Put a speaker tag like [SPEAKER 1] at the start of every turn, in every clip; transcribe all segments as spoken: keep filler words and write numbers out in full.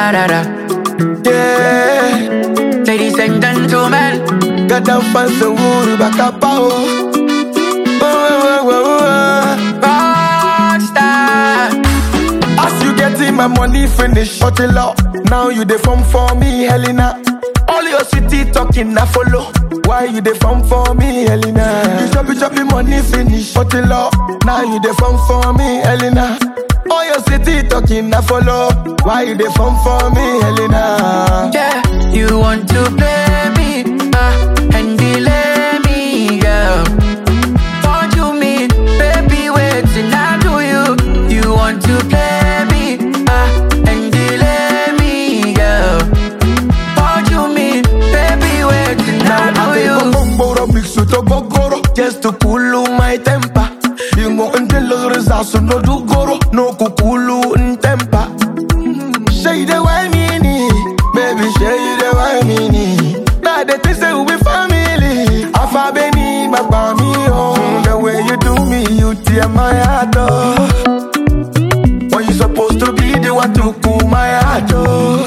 [SPEAKER 1] da da da.
[SPEAKER 2] Yeah,
[SPEAKER 1] Ladies and gentlemen,
[SPEAKER 2] got that fancy wood back up. Oh, oh, oh, oh, oh.
[SPEAKER 1] rockstar.
[SPEAKER 2] As you getting my money finish, shut it up. Now you dey form for me, Helena. All your city talking, I follow. Why you dey form for me, Helena? You chop it, chop it, money finish, shut it up. Now you dey form for me, Helena. All your city talking, I follow. Why you dey form for me, Helena?
[SPEAKER 1] Yeah, you want to play me, uh, and delay me, girl. What you mean, baby, wait till I do you. You want to play me, uh, and delay me, girl. What you mean, baby, wait till I do you.
[SPEAKER 2] Mix with a gogoro, just to cool my temper. You go until the results, so no do goro, no kukulu in temper. Say the way me ni, baby, say the way me ni. Now the things say we be family. Afa beni, my bami, oh. The way you do me, you tear my heart, oh. When you supposed to be the one to cool my heart, oh.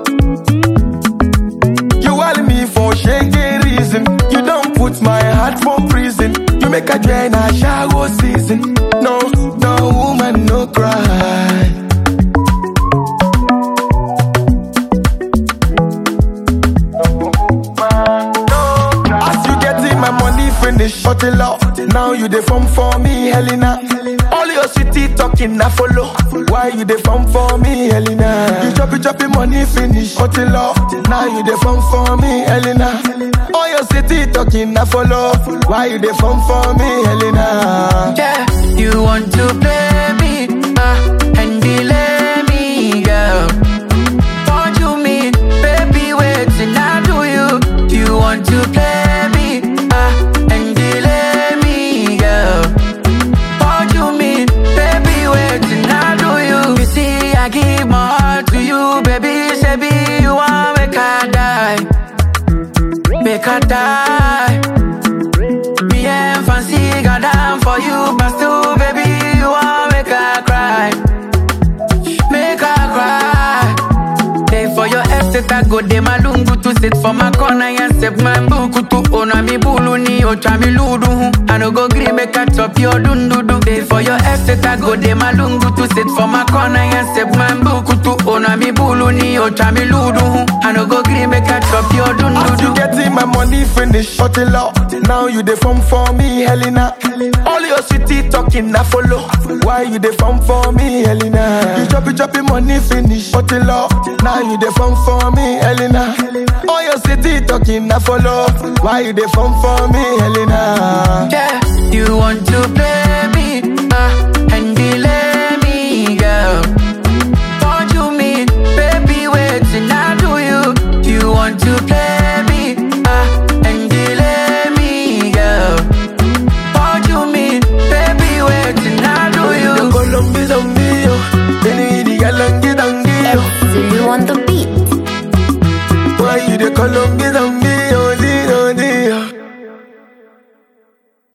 [SPEAKER 2] You want me for shaky reason. You don't put my heart for prison. You make a drain a shower season. No, no woman, no cry. As you getting my money finish, shut it up. Now you dey form for me, Helena. All your city talking, I follow. Why you dey form for me, Helena? You chop it, chop it, money finish, shut it up. Now you dey form for me, Helena. All your city talking, I follow. Why you dey form for me, Helena?
[SPEAKER 1] Yeah, you want to play me, uh, and delay me, girl. What you mean, baby, wait till I do you. You want to play me, uh, and delay me, girl. What you mean, baby, wait till I do you. You see, I give my heart to you, baby, say be you want make I die, make I die. Me and fancy got down for you, but still, baby, you want make I cry, make I cry. Day for your estate, I go de malungu to sit for my corner and step my buku to ona mi bulu ni ocha mi ludu. I no go green make I chop your dundudu. Day for your estate, I go de malungu to sit for my corner and step my buku to ona mi bulu ni ocha mi ludu. I no go green make I chop your
[SPEAKER 2] As you
[SPEAKER 1] dundudu.
[SPEAKER 2] getting my money finish, shut it up. Now you dey form for me, Helena. All your city talking, I follow. Why you dey form for me, Helena? You chop it, chop it, money finish, shut it up. Now you dey form for me, Helena. All your city talking, I follow. Why you dey form for me, Helena?
[SPEAKER 1] Yeah, you want to play